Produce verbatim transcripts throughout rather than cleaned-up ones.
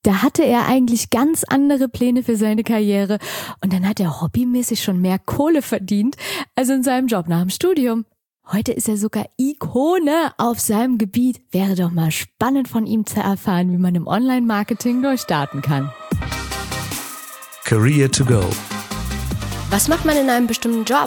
Da hatte er eigentlich ganz andere Pläne für seine Karriere und dann hat er hobbymäßig schon mehr Kohle verdient als in seinem Job nach dem Studium. Heute ist er sogar Ikone auf seinem Gebiet. Wäre doch mal spannend von ihm zu erfahren, wie man im Online-Marketing durchstarten kann. Career to go. Was macht man in einem bestimmten Job?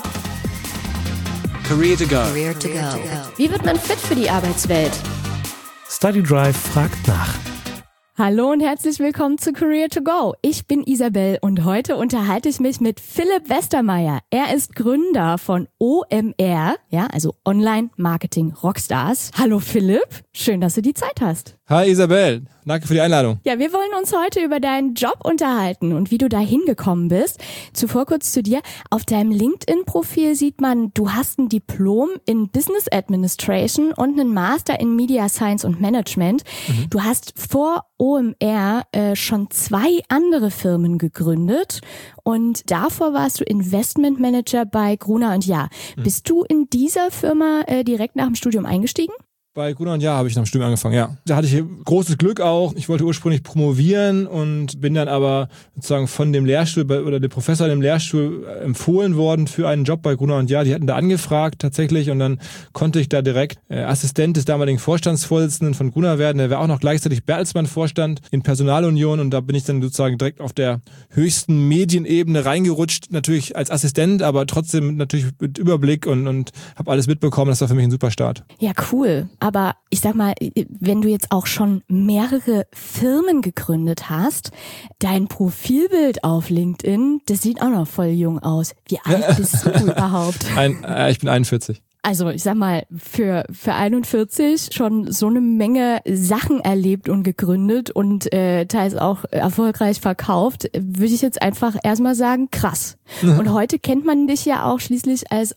Career to go. Career to go. Wie wird man fit für die Arbeitswelt? Study Drive fragt nach. Hallo und herzlich willkommen zu Career to Go. Ich bin Isabel und heute unterhalte ich mich mit Philipp Westermeier. Er ist Gründer von O M R, ja, also Online Marketing Rockstars. Hallo Philipp, schön, dass du die Zeit hast. Hi Isabel, danke für die Einladung. Ja, wir wollen uns heute über deinen Job unterhalten und wie du da hingekommen bist. Zuvor kurz zu dir. Auf deinem LinkedIn-Profil sieht man, du hast ein Diplom in Business Administration und einen Master in Media Science und Management. Mhm. Du hast vor O M R äh, schon zwei andere Firmen gegründet und davor warst du Investmentmanager bei Gruner und Jahr. Mhm. Bist du in dieser Firma äh, direkt nach dem Studium eingestiegen? Bei Gruner und Jahr habe ich nach dem Studium angefangen, ja. Da hatte ich großes Glück auch. Ich wollte ursprünglich promovieren und bin dann aber sozusagen von dem Lehrstuhl oder dem Professor in dem Lehrstuhl empfohlen worden für einen Job bei Gruner und Jahr. Die hatten da angefragt tatsächlich und dann konnte ich da direkt äh, Assistent des damaligen Vorstandsvorsitzenden von Gruner werden. Der war auch noch gleichzeitig Bertelsmann-Vorstand in Personalunion und da bin ich dann sozusagen direkt auf der höchsten Medienebene reingerutscht. Natürlich als Assistent, aber trotzdem natürlich mit Überblick und, und habe alles mitbekommen. Das war für mich ein super Start. Ja, cool. Aber ich sag mal, wenn du jetzt auch schon mehrere Firmen gegründet hast, dein Profilbild auf LinkedIn, das sieht auch noch voll jung aus. Wie alt bist du überhaupt? Ein, äh, ich bin einundvierzig. Also ich sag mal, für für einundvierzig schon so eine Menge Sachen erlebt und gegründet und äh, teils auch erfolgreich verkauft, würde ich jetzt einfach erstmal sagen, krass. Und heute kennt man dich ja auch schließlich als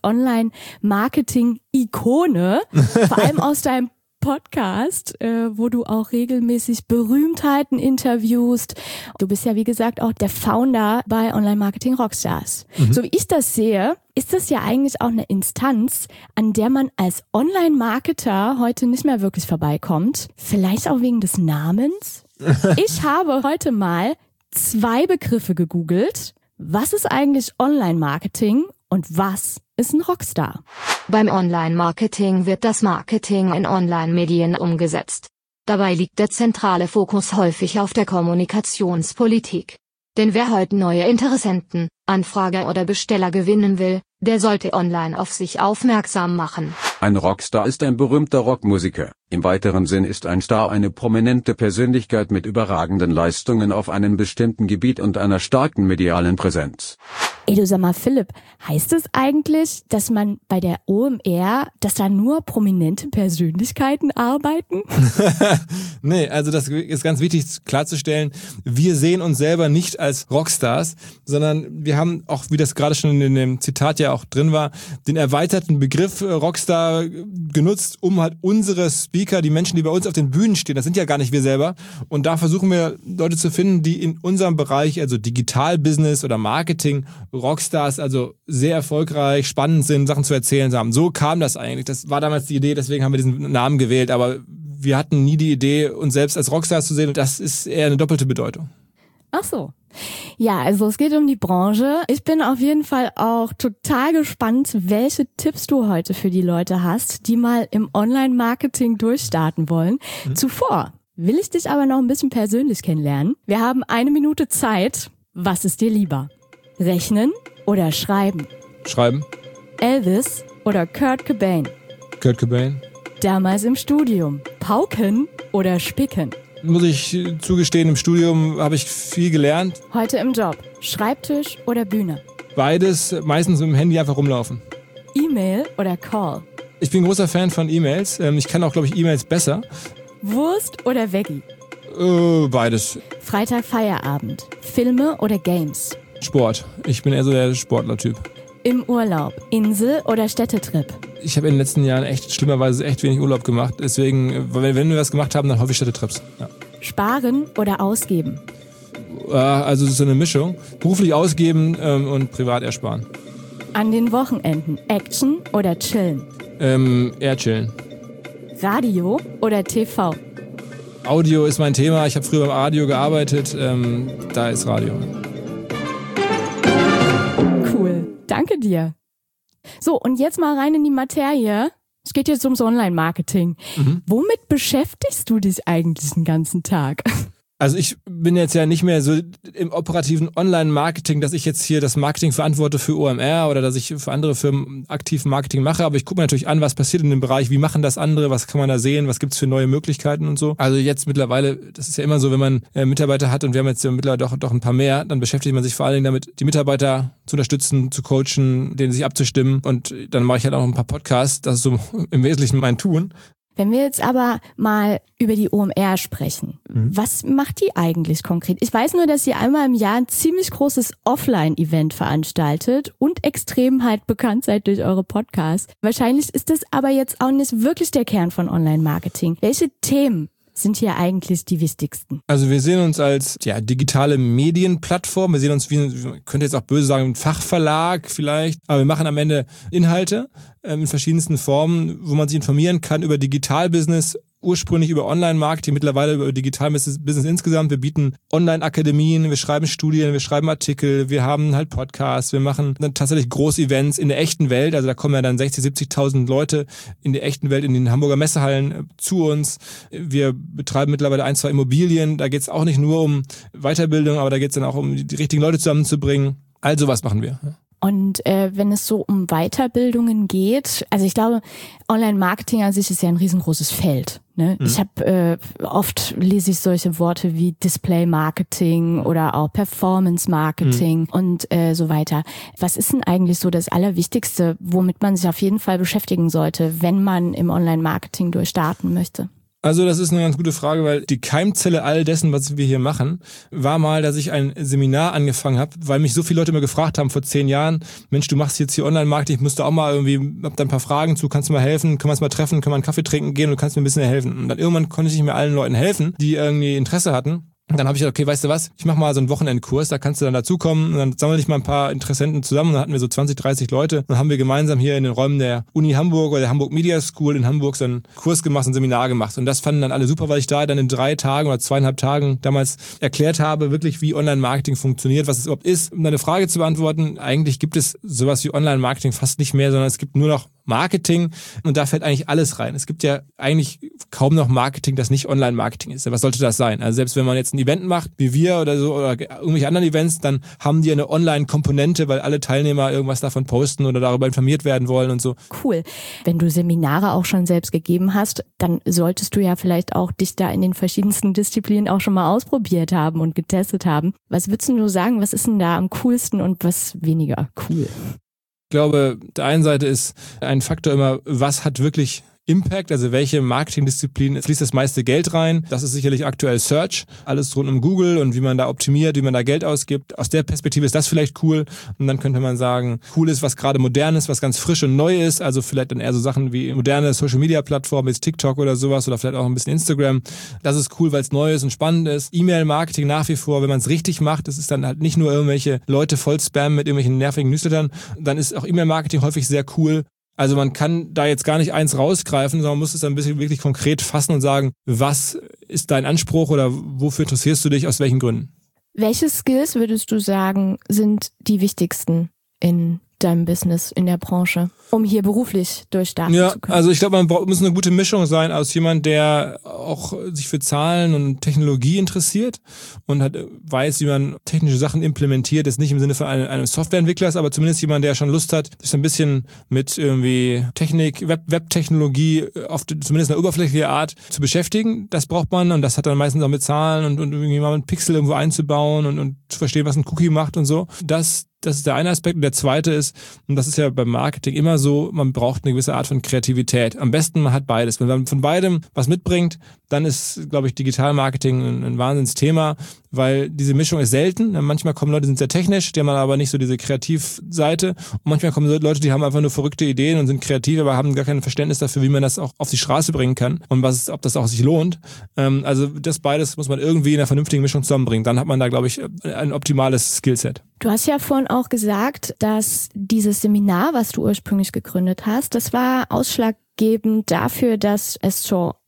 Online-Marketing-Ikone, vor allem aus deinem Podcast, äh, wo du auch regelmäßig Berühmtheiten interviewst. Du bist ja, wie gesagt, auch der Founder bei Online Marketing Rockstars. Mhm. So wie ich das sehe, ist das ja eigentlich auch eine Instanz, an der man als Online-Marketer heute nicht mehr wirklich vorbeikommt. Vielleicht auch wegen des Namens. Ich habe heute mal zwei Begriffe gegoogelt. Was ist eigentlich Online-Marketing und was ist ein Rockstar? Beim Online-Marketing wird das Marketing in Online-Medien umgesetzt. Dabei liegt der zentrale Fokus häufig auf der Kommunikationspolitik. Denn wer heute neue Interessenten, Anfrager oder Besteller gewinnen will, der sollte online auf sich aufmerksam machen. Ein Rockstar ist ein berühmter Rockmusiker. Im weiteren Sinn ist ein Star eine prominente Persönlichkeit mit überragenden Leistungen auf einem bestimmten Gebiet und einer starken medialen Präsenz. Ey, du sag mal, Philipp, heißt es eigentlich, dass man bei der O M R, dass da nur prominente Persönlichkeiten arbeiten? Nee, also das ist ganz wichtig klarzustellen. Wir sehen uns selber nicht als Rockstars, sondern wir haben auch, wie das gerade schon in dem Zitat ja auch drin war, den erweiterten Begriff Rockstar genutzt, um halt unsere Speaker, die Menschen, die bei uns auf den Bühnen stehen, das sind ja gar nicht wir selber. Und da versuchen wir Leute zu finden, die in unserem Bereich, also Digital-Business oder Marketing, Rockstars, also sehr erfolgreich, spannend sind, Sachen zu erzählen haben. So kam das eigentlich. Das war damals die Idee, deswegen haben wir diesen Namen gewählt. Aber wir hatten nie die Idee, uns selbst als Rockstars zu sehen. Und das ist eher eine doppelte Bedeutung. Ach so. Ja, also es geht um die Branche. Ich bin auf jeden Fall auch total gespannt, welche Tipps du heute für die Leute hast, die mal im Online-Marketing durchstarten wollen. Mhm. Zuvor will ich dich aber noch ein bisschen persönlich kennenlernen. Wir haben eine Minute Zeit. Was ist dir lieber? Rechnen oder schreiben? Schreiben. Elvis oder Kurt Cobain? Kurt Cobain. Damals im Studium. Pauken oder spicken? Muss ich zugestehen, im Studium habe ich viel gelernt. Heute im Job. Schreibtisch oder Bühne? Beides, meistens mit dem Handy einfach rumlaufen. E-Mail oder Call? Ich bin ein großer Fan von E-Mails. Ich kann auch, glaube ich, E-Mails besser. Wurst oder Veggie? Äh, beides. Freitag Feierabend. Filme oder Games? Sport. Ich bin eher so der Sportler-Typ. Im Urlaub. Insel oder Städtetrip? Ich habe in den letzten Jahren echt schlimmerweise echt wenig Urlaub gemacht. Deswegen, wenn, wenn wir was gemacht haben, dann häufig Städtetrips. Ja. Sparen oder ausgeben? Äh, also es ist so eine Mischung. Beruflich ausgeben ähm, und privat ersparen. An den Wochenenden. Action oder chillen? Ähm, eher chillen. Radio oder T V? Audio ist mein Thema. Ich habe früher beim Radio gearbeitet. Ähm, da ist Radio. Cool. Danke dir. So, und jetzt mal rein in die Materie. Es geht jetzt ums Online-Marketing. Mhm. Womit beschäftigst du dich eigentlich den ganzen Tag? Also ich bin jetzt ja nicht mehr so im operativen Online-Marketing, dass ich jetzt hier das Marketing verantworte für O M R oder dass ich für andere Firmen aktiv Marketing mache, aber ich gucke mir natürlich an, was passiert in dem Bereich, wie machen das andere, was kann man da sehen, was gibt's für neue Möglichkeiten und so. Also jetzt mittlerweile, das ist ja immer so, wenn man äh, Mitarbeiter hat und wir haben jetzt ja mittlerweile doch, doch ein paar mehr, dann beschäftigt man sich vor allen Dingen damit, die Mitarbeiter zu unterstützen, zu coachen, denen sich abzustimmen und dann mache ich halt auch ein paar Podcasts, das ist so im Wesentlichen mein Tun. Wenn wir jetzt aber mal über die O M R sprechen, mhm. was macht die eigentlich konkret? Ich weiß nur, dass ihr einmal im Jahr ein ziemlich großes Offline-Event veranstaltet und extrem halt bekannt seid durch eure Podcasts. Wahrscheinlich ist das aber jetzt auch nicht wirklich der Kern von Online-Marketing. Welche Themen sind hier eigentlich die wichtigsten? Also wir sehen uns als ja, digitale Medienplattform. Wir sehen uns, wie, man könnte jetzt auch böse sagen, ein Fachverlag vielleicht. Aber wir machen am Ende Inhalte äh, in verschiedensten Formen, wo man sich informieren kann über Digitalbusiness, ursprünglich über Online-Marketing, mittlerweile über Digital-Business insgesamt. Wir bieten Online-Akademien, wir schreiben Studien, wir schreiben Artikel, wir haben halt Podcasts, wir machen dann tatsächlich Groß-Events in der echten Welt. Also da kommen ja dann sechzig, siebzigtausend Leute in der echten Welt, in den Hamburger Messehallen zu uns. Wir betreiben mittlerweile ein, zwei Immobilien. Da geht es auch nicht nur um Weiterbildung, aber da geht es dann auch um die richtigen Leute zusammenzubringen. All sowas machen wir. Und äh, wenn es so um Weiterbildungen geht, also ich glaube, Online-Marketing an sich ist ja ein riesengroßes Feld. Ne? Mhm. Ich habe äh, oft lese ich solche Worte wie Display-Marketing oder auch Performance-Marketing mhm. und äh, so weiter. Was ist denn eigentlich so das Allerwichtigste, womit man sich auf jeden Fall beschäftigen sollte, wenn man im Online-Marketing durchstarten möchte? Also das ist eine ganz gute Frage, weil die Keimzelle all dessen, was wir hier machen, war mal, dass ich ein Seminar angefangen habe, weil mich so viele Leute immer gefragt haben vor zehn Jahren, Mensch, du machst jetzt hier Online-Marketing, ich müsste auch mal irgendwie, hab da ein paar Fragen zu, kannst du mal helfen, können wir uns mal treffen, können wir einen Kaffee trinken gehen und du kannst mir ein bisschen helfen. Und dann irgendwann konnte ich nicht mehr allen Leuten helfen, die irgendwie Interesse hatten. Und dann habe ich gesagt, okay, weißt du was, ich mache mal so einen Wochenendkurs, da kannst du dann dazukommen und dann sammle ich mal ein paar Interessenten zusammen und dann hatten wir so zwanzig, dreißig Leute und dann haben wir gemeinsam hier in den Räumen der Uni Hamburg oder der Hamburg Media School in Hamburg so einen Kurs gemacht, ein Seminar gemacht und das fanden dann alle super, weil ich da dann in drei Tagen oder zweieinhalb Tagen damals erklärt habe, wirklich wie Online-Marketing funktioniert, was es überhaupt ist. Um deine Frage zu beantworten, eigentlich gibt es sowas wie Online-Marketing fast nicht mehr, sondern es gibt nur noch Marketing und da fällt eigentlich alles rein. Es gibt ja eigentlich kaum noch Marketing, das nicht Online-Marketing ist. Was sollte das sein? Also selbst wenn man jetzt ein Event macht, wie wir oder so, oder irgendwelche anderen Events, dann haben die eine Online-Komponente, weil alle Teilnehmer irgendwas davon posten oder darüber informiert werden wollen und so. Cool. Wenn du Seminare auch schon selbst gegeben hast, dann solltest du ja vielleicht auch dich da in den verschiedensten Disziplinen auch schon mal ausprobiert haben und getestet haben. Was würdest du sagen, was ist denn da am coolsten und was weniger cool? Ich glaube, der einen Seite ist ein Faktor immer, was hat wirklich Impact, also welche Marketingdisziplin fließt das meiste Geld rein. Das ist sicherlich aktuell Search, alles rund um Google und wie man da optimiert, wie man da Geld ausgibt. Aus der Perspektive ist das vielleicht cool und dann könnte man sagen, cool ist, was gerade modern ist, was ganz frisch und neu ist, also vielleicht dann eher so Sachen wie moderne Social-Media-Plattformen, jetzt TikTok oder sowas oder vielleicht auch ein bisschen Instagram. Das ist cool, weil es neu ist und spannend ist. E-Mail-Marketing nach wie vor, wenn man es richtig macht, das ist dann halt nicht nur irgendwelche Leute voll spammen mit irgendwelchen nervigen Newslettern, dann ist auch E-Mail-Marketing häufig sehr cool. Also man kann da jetzt gar nicht eins rausgreifen, sondern man muss es ein bisschen wirklich konkret fassen und sagen, was ist dein Anspruch oder wofür interessierst du dich, aus welchen Gründen? Welche Skills würdest du sagen, sind die wichtigsten in deinem Business, in der Branche, um hier beruflich durchstarten ja, zu können? Also ich glaube, man braucht, muss eine gute Mischung sein aus jemand, der auch sich für Zahlen und Technologie interessiert und hat, weiß, wie man technische Sachen implementiert, jetzt nicht im Sinne von einem, einem Softwareentwicklers, aber zumindest jemand, der schon Lust hat, sich so ein bisschen mit irgendwie Technik, Web, Webtechnologie auf die, zumindest eine oberflächliche Art zu beschäftigen. Das braucht man und das hat dann meistens auch mit Zahlen und, und irgendwie mal einen Pixel irgendwo einzubauen und, und zu verstehen, was ein Cookie macht und so. Das Das ist der eine Aspekt. Und der zweite ist, und das ist ja beim Marketing immer so, man braucht eine gewisse Art von Kreativität. Am besten, man hat beides. Wenn man von beidem was mitbringt, dann ist, glaube ich, Digitalmarketing ein, ein Wahnsinnsthema, weil diese Mischung ist selten. Manchmal kommen Leute, die sind sehr technisch, die haben aber nicht so diese Kreativseite. Und manchmal kommen Leute, die haben einfach nur verrückte Ideen und sind kreativ, aber haben gar kein Verständnis dafür, wie man das auch auf die Straße bringen kann und was, ob das auch sich lohnt. Also das beides muss man irgendwie in einer vernünftigen Mischung zusammenbringen. Dann hat man da, glaube ich, ein optimales Skillset. Du hast ja vorhin auch gesagt, dass dieses Seminar, was du ursprünglich gegründet hast, das war ausschlaggebend dafür, dass es zur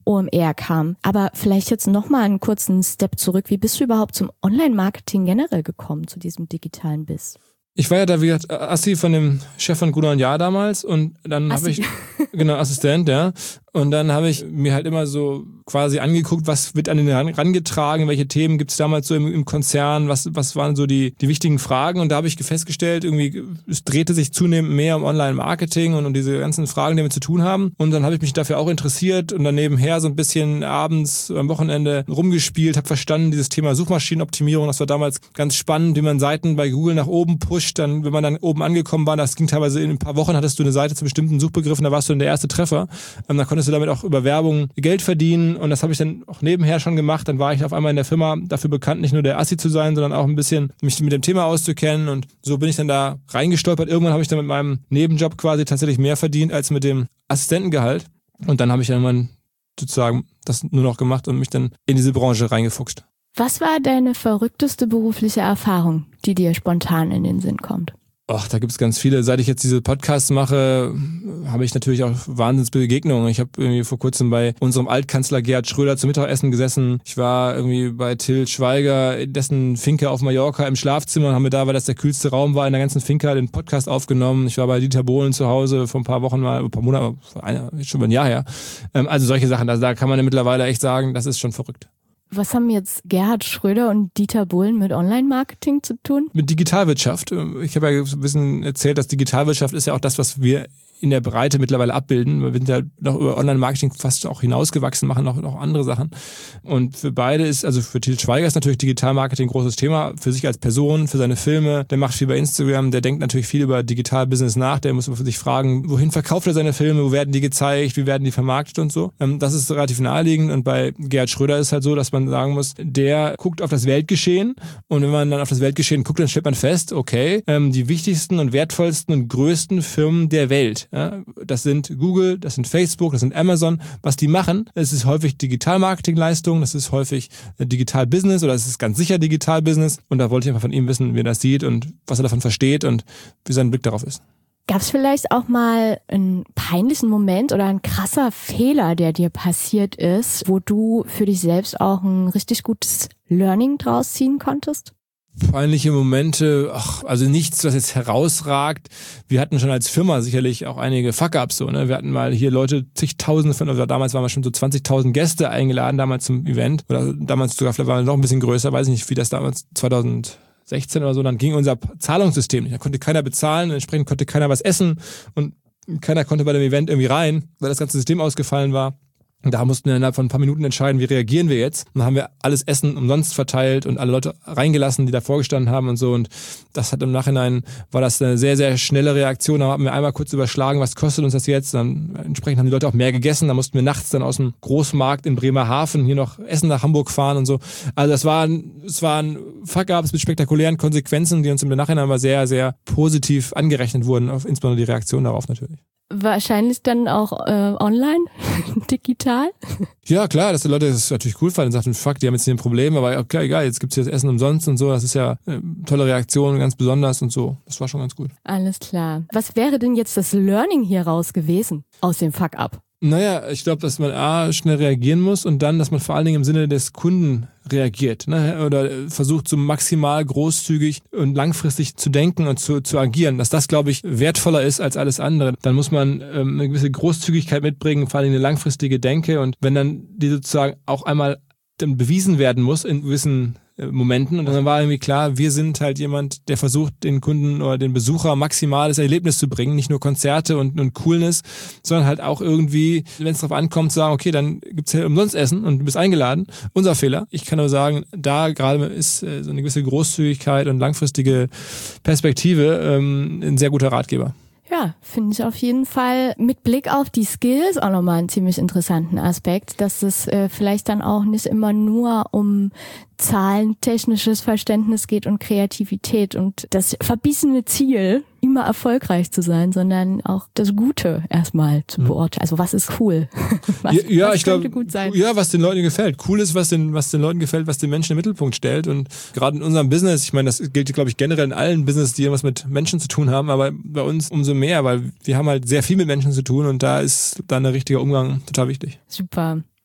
O M R kam. Aber vielleicht jetzt nochmal einen kurzen Step zurück. Wie bist du überhaupt zum Online-Marketing generell gekommen, zu diesem digitalen Biss? Ich war ja da, wie gesagt, Assi von dem Chef von Gruner und Jahr damals und dann habe ich, genau, Assistent, ja. Und dann habe ich mir halt immer so quasi angeguckt, was wird an den herangetragen, welche Themen gibt es damals so im, im Konzern, was was waren so die die wichtigen Fragen. Und da habe ich festgestellt, irgendwie es drehte sich zunehmend mehr um Online-Marketing und um diese ganzen Fragen, die wir zu tun haben. Und dann habe ich mich dafür auch interessiert und dann nebenher so ein bisschen abends am Wochenende rumgespielt, habe verstanden, dieses Thema Suchmaschinenoptimierung, das war damals ganz spannend, wie man Seiten bei Google nach oben pusht, dann, wenn man dann oben angekommen war, das ging teilweise in ein paar Wochen, hattest du eine Seite zu bestimmten Suchbegriffen, da warst du dann der erste Treffer. Und dann konntest du damit auch über Werbung Geld verdienen und das habe ich dann auch nebenher schon gemacht. Dann war ich auf einmal in der Firma dafür bekannt, nicht nur der Assi zu sein, sondern auch ein bisschen mich mit dem Thema auszukennen und so bin ich dann da reingestolpert. Irgendwann habe ich dann mit meinem Nebenjob quasi tatsächlich mehr verdient als mit dem Assistentengehalt und dann habe ich irgendwann sozusagen das nur noch gemacht und mich dann in diese Branche reingefuchst. Was war deine verrückteste berufliche Erfahrung, die dir spontan in den Sinn kommt? Ach, da gibt's ganz viele. Seit ich jetzt diese Podcasts mache, habe ich natürlich auch Wahnsinnsbegegnungen. Ich habe irgendwie vor kurzem bei unserem Altkanzler Gerhard Schröder zum Mittagessen gesessen. Ich war irgendwie bei Till Schweiger, in dessen Finca auf Mallorca im Schlafzimmer und haben mir da, weil das der kühlste Raum war in der ganzen Finca, den Podcast aufgenommen. Ich war bei Dieter Bohlen zu Hause vor ein paar Wochen mal, ein paar Monate, schon mal ein Jahr her. Also solche Sachen, also da kann man ja mittlerweile echt sagen, das ist schon verrückt. Was haben jetzt Gerhard Schröder und Dieter Bohlen mit Online-Marketing zu tun? Mit Digitalwirtschaft. Ich habe ja so ein bisschen erzählt, dass Digitalwirtschaft ist ja auch das, was wir in der Breite mittlerweile abbilden. Wir sind ja noch über Online-Marketing fast auch hinausgewachsen, machen noch, noch andere Sachen. Und für beide ist, also für Til Schweiger ist natürlich Digital-Marketing ein großes Thema, für sich als Person, für seine Filme. Der macht viel bei Instagram, der denkt natürlich viel über Digital-Business nach, der muss sich fragen, wohin verkauft er seine Filme, wo werden die gezeigt, wie werden die vermarktet und so. Das ist relativ naheliegend und bei Gerhard Schröder ist halt so, dass man sagen muss, der guckt auf das Weltgeschehen und wenn man dann auf das Weltgeschehen guckt, dann stellt man fest, okay, die wichtigsten und wertvollsten und größten Firmen der Welt, ja, das sind Google, das sind Facebook, das sind Amazon. Was die machen, es ist häufig Digital-Marketing-Leistung, das ist häufig Digital-Business oder es ist ganz sicher Digital-Business. Und da wollte ich einfach von ihm wissen, wie er das sieht und was er davon versteht und wie sein Blick darauf ist. Gab es vielleicht auch mal einen peinlichen Moment oder ein krasser Fehler, der dir passiert ist, wo du für dich selbst auch ein richtig gutes Learning draus ziehen konntest? Peinliche Momente, ach, also nichts, was jetzt herausragt. Wir hatten schon als Firma sicherlich auch einige Fuck-Ups. So, ne? Wir hatten mal hier Leute, zigtausende von, also damals waren wir schon so zwanzigtausend Gäste eingeladen, damals zum Event. Oder damals sogar, vielleicht waren wir noch ein bisschen größer, weiß ich nicht, wie das damals zweitausendsechzehn oder so, dann ging unser Zahlungssystem nicht. Da konnte keiner bezahlen, entsprechend konnte keiner was essen und keiner konnte bei dem Event irgendwie rein, weil das ganze System ausgefallen war. Und da mussten wir innerhalb von ein paar Minuten entscheiden, wie reagieren wir jetzt. Und dann haben wir alles Essen umsonst verteilt und alle Leute reingelassen, die da vorgestanden haben und so. Und das hat im Nachhinein, war das eine sehr, sehr schnelle Reaktion. Da haben wir einmal kurz überschlagen, was kostet uns das jetzt. Dann entsprechend haben die Leute auch mehr gegessen. Da mussten wir nachts dann aus dem Großmarkt in Bremerhaven hier noch Essen nach Hamburg fahren und so. Also das waren, es waren Fuck-Ups mit spektakulären Konsequenzen, die uns im Nachhinein aber sehr, sehr positiv angerechnet wurden, auf, insbesondere die Reaktion darauf natürlich. Wahrscheinlich dann auch äh, online, digital? Ja, klar, dass die Leute das natürlich cool fanden und sagten, fuck, die haben jetzt hier ein Problem, aber okay, egal, jetzt gibt's hier das Essen umsonst und so, das ist ja eine tolle Reaktion, ganz besonders und so. Das war schon ganz gut. Alles klar. Was wäre denn jetzt das Learning hier raus gewesen aus dem Fuck-Up? Naja, ich glaube, dass man A, schnell reagieren muss und dann, dass man vor allen Dingen im Sinne des Kunden reagiert, ne? Oder versucht so maximal großzügig und langfristig zu denken und zu, zu agieren, dass das, glaube ich, wertvoller ist als alles andere. Dann muss man ähm, eine gewisse Großzügigkeit mitbringen, vor allen Dingen eine langfristige Denke und wenn dann die sozusagen auch einmal dann bewiesen werden muss in gewissen Momenten und dann war irgendwie klar, wir sind halt jemand, der versucht, den Kunden oder den Besucher maximales Erlebnis zu bringen, nicht nur Konzerte und, und Coolness, sondern halt auch irgendwie, wenn es drauf ankommt, zu sagen, okay, dann gibt's ja umsonst Essen und du bist eingeladen. Unser Fehler. Ich kann nur sagen, da gerade ist äh, so eine gewisse Großzügigkeit und langfristige Perspektive ähm, ein sehr guter Ratgeber. Ja, finde ich auf jeden Fall mit Blick auf die Skills auch nochmal einen ziemlich interessanten Aspekt, dass es äh, vielleicht dann auch nicht immer nur um zahlentechnisches Verständnis geht und Kreativität und das verbissene Ziel, immer erfolgreich zu sein, sondern auch das Gute erstmal zu beurteilen. Also was ist cool? Was, ja, ja was ich glaube, ja, was den Leuten gefällt. Cool ist, was den, was den Leuten gefällt, was den Menschen im Mittelpunkt stellt. Und gerade in unserem Business, ich meine, das gilt, glaube ich, generell in allen Business, die irgendwas mit Menschen zu tun haben, aber bei uns umso mehr, weil wir haben halt sehr viel mit Menschen zu tun und da ist dann der richtige Umgang total wichtig. Super.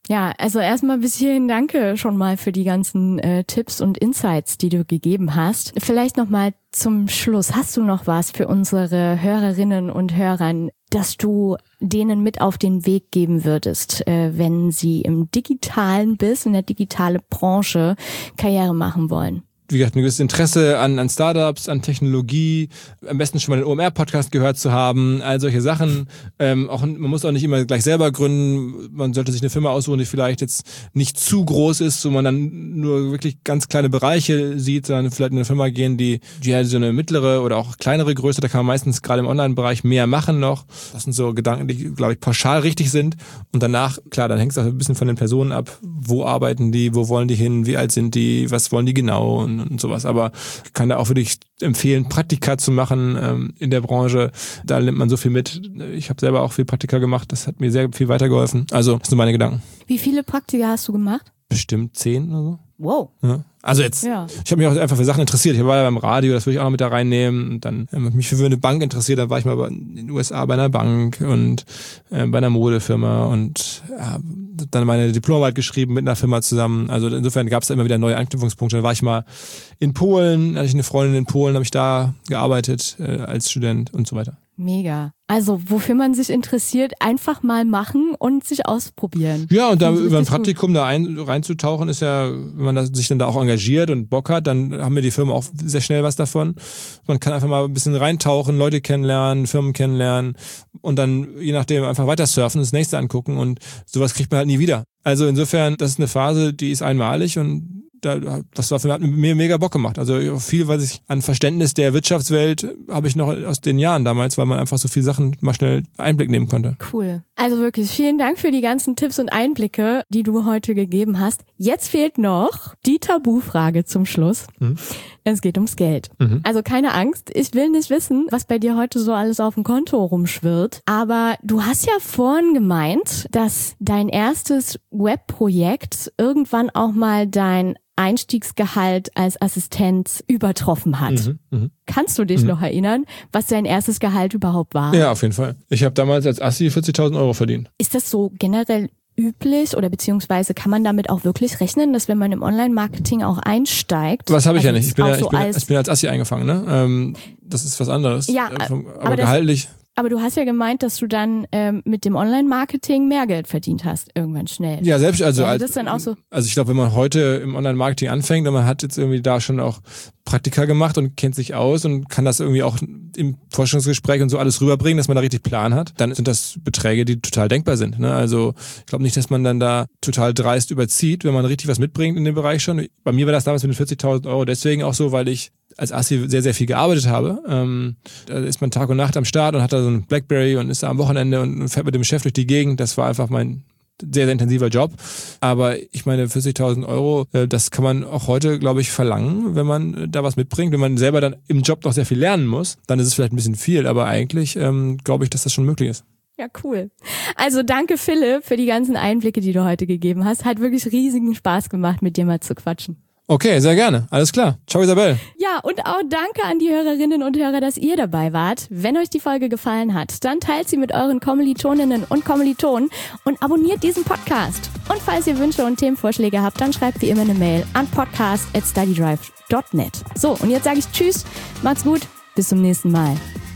Ja, also erstmal bis hierhin danke schon mal für die ganzen äh, Tipps und Insights, die du gegeben hast. Vielleicht nochmal zum Schluss. Hast du noch was für unsere Hörerinnen und Hörer, dass du denen mit auf den Weg geben würdest, äh, wenn sie im digitalen Biss, in der digitalen Branche Karriere machen wollen? Wie gesagt, ein gewisses Interesse an, an Startups, an Technologie, am besten schon mal den O M R-Podcast gehört zu haben, all solche Sachen. Ähm, auch, man muss auch nicht immer gleich selber gründen. Man sollte sich eine Firma aussuchen, die vielleicht jetzt nicht zu groß ist, wo man dann nur wirklich ganz kleine Bereiche sieht, sondern vielleicht in eine Firma gehen, die, die halt so eine mittlere oder auch kleinere Größe, da kann man meistens gerade im Online-Bereich mehr machen noch. Das sind so Gedanken, die, glaube ich, pauschal richtig sind. Und danach, klar, dann hängt es auch ein bisschen von den Personen ab. Wo arbeiten die, wo wollen die hin, wie alt sind die, was wollen die genau und und sowas. Aber ich kann da auch wirklich empfehlen, Praktika zu machen ähm, in der Branche. Da nimmt man so viel mit. Ich habe selber auch viel Praktika gemacht. Das hat mir sehr viel weitergeholfen. Also, das sind meine Gedanken. Wie viele Praktika hast du gemacht? Bestimmt zehn oder so. Wow. Ja. Also jetzt, ja. Ich habe mich auch einfach für Sachen interessiert. Ich war ja beim Radio, das würde ich auch noch mit da reinnehmen. Und dann habe ich mich für eine Bank interessiert. Dann war ich mal in den U S A bei einer Bank und äh, bei einer Modefirma und ja, dann meine Diplomarbeit geschrieben mit einer Firma zusammen. Also insofern gab es da immer wieder neue Anknüpfungspunkte. Dann war ich mal in Polen, hatte ich eine Freundin in Polen, habe ich da gearbeitet äh, als Student und so weiter. Mega. Also wofür man sich interessiert, einfach mal machen und sich ausprobieren. Ja, und da über ein Praktikum gut. da ein, reinzutauchen, ist ja, wenn man das, sich dann da auch engagiert und Bock hat, dann haben wir die Firmen auch sehr schnell was davon. Man kann einfach mal ein bisschen reintauchen, Leute kennenlernen, Firmen kennenlernen und dann je nachdem einfach weiter surfen, das nächste angucken und sowas kriegt man halt nie wieder. Also insofern, das ist eine Phase, die ist einmalig und das war für mich, hat mir mega Bock gemacht. Also viel, was ich an Verständnis der Wirtschaftswelt habe ich noch aus den Jahren damals, weil man einfach so viele Sachen mal schnell Einblick nehmen konnte. Cool. Also wirklich vielen Dank für die ganzen Tipps und Einblicke, die du heute gegeben hast. Jetzt fehlt noch die Tabufrage zum Schluss. Mhm. Es geht ums Geld. Mhm. Also keine Angst, ich will nicht wissen, was bei dir heute so alles auf dem Konto rumschwirrt. Aber du hast ja vorhin gemeint, dass dein erstes Webprojekt irgendwann auch mal dein Einstiegsgehalt als Assistent übertroffen hat. Mhm, mh. Kannst du dich mhm. noch erinnern, was dein erstes Gehalt überhaupt war? Ja, auf jeden Fall. Ich habe damals als Assi vierzigtausend Euro verdient. Ist das so generell üblich oder beziehungsweise kann man damit auch wirklich rechnen, dass wenn man im Online-Marketing auch einsteigt? Was habe ich also ja nicht. Ich bin, ja, ich, so bin, als ich bin als Assi eingefangen. Ne? Ähm, das ist was anderes. Ja, äh, vom, aber, aber gehaltlich... Das, aber du hast ja gemeint, dass du dann ähm, mit dem Online-Marketing mehr Geld verdient hast, irgendwann schnell. Ja, selbst, also, ja, als, das dann auch so also ich glaube, wenn man heute im Online-Marketing anfängt und man hat jetzt irgendwie da schon auch Praktika gemacht und kennt sich aus und kann das irgendwie auch im Forschungsgespräch und so alles rüberbringen, dass man da richtig Plan hat, dann sind das Beträge, die total denkbar sind. Ne? Also ich glaube nicht, dass man dann da total dreist überzieht, wenn man richtig was mitbringt in dem Bereich schon. Bei mir war das damals mit den vierzigtausend Euro deswegen auch so, weil ich als Assi sehr, sehr viel gearbeitet habe. Ähm, da ist man Tag und Nacht am Start und hat da so ein Blackberry und ist da am Wochenende und fährt mit dem Chef durch die Gegend. Das war einfach mein sehr, sehr intensiver Job. Aber ich meine, vierzigtausend Euro, äh, das kann man auch heute, glaube ich, verlangen, wenn man da was mitbringt. Wenn man selber dann im Job noch sehr viel lernen muss, dann ist es vielleicht ein bisschen viel. Aber eigentlich ähm, glaube ich, dass das schon möglich ist. Ja, cool. Also danke, Philipp, für die ganzen Einblicke, die du heute gegeben hast. Hat wirklich riesigen Spaß gemacht, mit dir mal zu quatschen. Okay, sehr gerne. Alles klar. Ciao, Isabel. Ja, und auch danke an die Hörerinnen und Hörer, dass ihr dabei wart. Wenn euch die Folge gefallen hat, dann teilt sie mit euren Kommilitoninnen und Kommilitonen und abonniert diesen Podcast. Und falls ihr Wünsche und Themenvorschläge habt, dann schreibt wie immer eine Mail an podcast at studydrive dot net. So, und jetzt sage ich Tschüss, macht's gut, bis zum nächsten Mal.